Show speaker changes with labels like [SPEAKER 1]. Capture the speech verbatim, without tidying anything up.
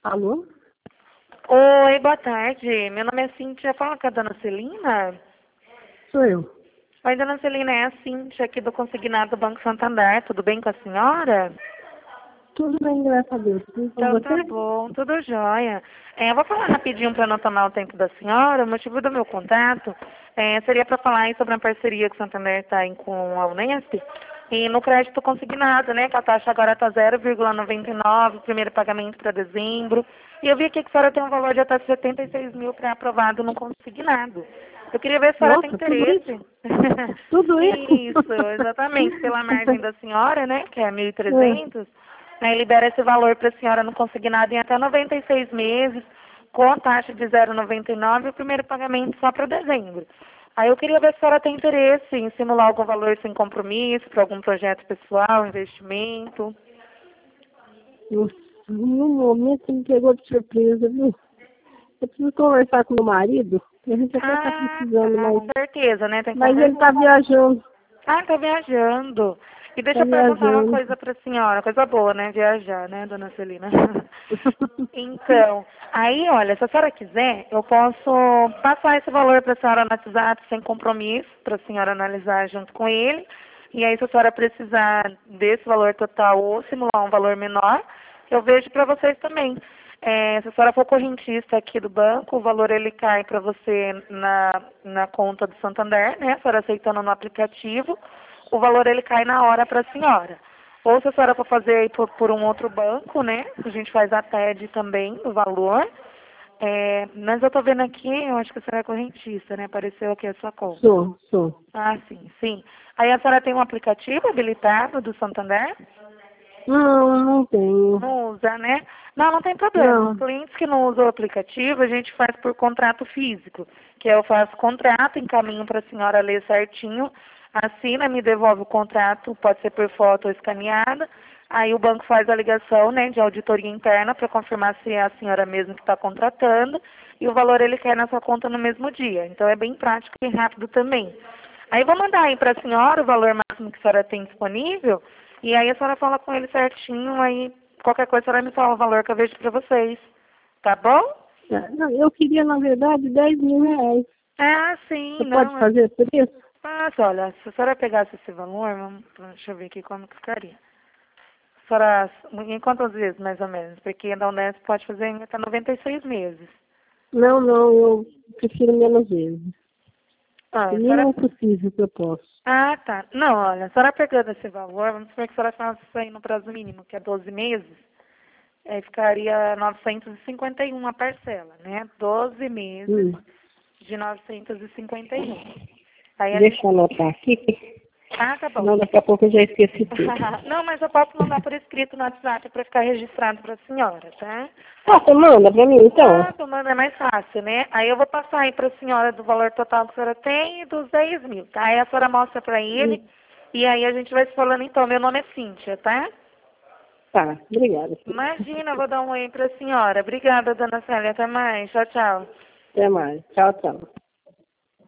[SPEAKER 1] Alô?
[SPEAKER 2] Oi, boa tarde. Meu nome é Cíntia. Fala com a dona Celina?
[SPEAKER 1] Sou eu.
[SPEAKER 2] Oi, dona Celina, é a Cíntia aqui do Consignado do Banco Santander. Tudo bem com a senhora?
[SPEAKER 1] Tudo bem, graças a Deus. E com
[SPEAKER 2] Então tá
[SPEAKER 1] você?
[SPEAKER 2] bom, tudo jóia. É, eu vou falar rapidinho para não tomar o tempo da senhora. O motivo do meu contato é, seria para falar aí sobre a parceria que o Santander está com a Unesp. E no crédito consignado, né, que a taxa agora está zero vírgula noventa e nove, primeiro pagamento para dezembro. E eu vi aqui que a senhora tem um valor de até setenta e seis mil pré-aprovado no consignado. Eu queria ver se a senhora tem
[SPEAKER 1] Nossa, tudo
[SPEAKER 2] interesse.
[SPEAKER 1] isso? Tudo isso?
[SPEAKER 2] Isso, exatamente, pela margem da senhora, né, que é mil e
[SPEAKER 1] É.
[SPEAKER 2] trezentos. Né, libera esse valor para a senhora no consignado em até noventa e seis meses, com a taxa de zero vírgula noventa e nove e o primeiro pagamento só para dezembro. Aí eu queria ver se a senhora tem interesse em simular algum valor sem compromisso, para algum projeto pessoal, investimento.
[SPEAKER 1] Nossa, no momento me pegou de surpresa, viu? Eu preciso conversar com meu marido, que a gente até está
[SPEAKER 2] Ah,
[SPEAKER 1] precisando,
[SPEAKER 2] tá,
[SPEAKER 1] mas,
[SPEAKER 2] com certeza, né? Tem que
[SPEAKER 1] mas ele
[SPEAKER 2] conversar.
[SPEAKER 1] está viajando.
[SPEAKER 2] Ah, tá viajando. E deixa
[SPEAKER 1] Está
[SPEAKER 2] eu perguntar uma
[SPEAKER 1] viajando.
[SPEAKER 2] coisa para a senhora, coisa boa, né? Viajar, né, dona Celina? Então, aí, olha, se a senhora quiser, eu posso passar esse valor para a senhora no WhatsApp sem compromisso, para a senhora analisar junto com ele. E aí, se a senhora precisar desse valor total ou simular um valor menor, eu vejo para vocês também. É, se a senhora for correntista aqui do banco, o valor ele cai para você na, na conta do Santander, né? A senhora aceitando no aplicativo, o valor ele cai na hora para a senhora. Ou se a senhora for fazer aí por, por um outro banco, né? A gente faz a T E D também, o valor. É, mas eu tô vendo aqui, eu acho que a senhora é correntista, né? Apareceu aqui a sua conta.
[SPEAKER 1] Sou, sou.
[SPEAKER 2] Ah, sim, sim. Aí a senhora tem um aplicativo habilitado do Santander?
[SPEAKER 1] Não, não tenho.
[SPEAKER 2] Não usa, né? Não, não tem problema. Os
[SPEAKER 1] Não.
[SPEAKER 2] clientes que não usam o aplicativo, a gente faz por contrato físico, que eu faço contrato, encaminho para a senhora ler certinho, assina, me devolve o contrato, pode ser por foto ou escaneada. Aí o banco faz a ligação, né, de auditoria interna para confirmar se é a senhora mesmo que está contratando e o valor ele cai na sua conta no mesmo dia. Então é bem prático e rápido também. Aí eu vou mandar aí para a senhora o valor máximo que a senhora tem disponível e aí a senhora fala com ele certinho, aí qualquer coisa a senhora me fala o valor que eu vejo para vocês. Tá bom?
[SPEAKER 1] É, não, eu queria, na verdade, dez mil reais.
[SPEAKER 2] Ah, sim,
[SPEAKER 1] Você pode
[SPEAKER 2] não. É
[SPEAKER 1] fazer por isso?
[SPEAKER 2] fácil, olha, se a senhora pegasse esse valor, vamos, deixa eu ver aqui como que ficaria. A senhora, em quantas vezes, mais ou menos? Porque da Unesp pode fazer em até noventa e seis meses.
[SPEAKER 1] Não, não, eu prefiro menos vezes.
[SPEAKER 2] Ah,
[SPEAKER 1] O
[SPEAKER 2] a senhora...
[SPEAKER 1] mínimo possível que eu posso.
[SPEAKER 2] Ah, tá. Não, olha, a senhora pegando esse valor, vamos supor que a senhora faça isso aí no prazo mínimo, que é doze meses, aí ficaria novecentos e cinquenta e um a parcela, né? doze meses
[SPEAKER 1] Hum.
[SPEAKER 2] de novecentos e cinquenta e um. Aí a gente...
[SPEAKER 1] Deixa eu anotar aqui,
[SPEAKER 2] Ah, tá bom.
[SPEAKER 1] senão daqui a pouco eu já esqueci tudo.
[SPEAKER 2] Não, mas eu posso mandar por escrito no WhatsApp para ficar registrado para a senhora, tá?
[SPEAKER 1] Ah, você manda pra mim, então?
[SPEAKER 2] Ah, tu manda, é mais fácil, né? Aí eu vou passar aí para a senhora do valor total que a senhora tem e dos dez mil, tá? Aí a senhora mostra para
[SPEAKER 1] Hum.
[SPEAKER 2] ele e aí a gente vai se falando então. Meu nome é Cíntia, tá?
[SPEAKER 1] Tá, obrigada.
[SPEAKER 2] Imagina, eu vou dar um oi para a senhora. Obrigada, dona Célia. Até mais. Tchau, tchau.
[SPEAKER 1] Até mais. Tchau, tchau.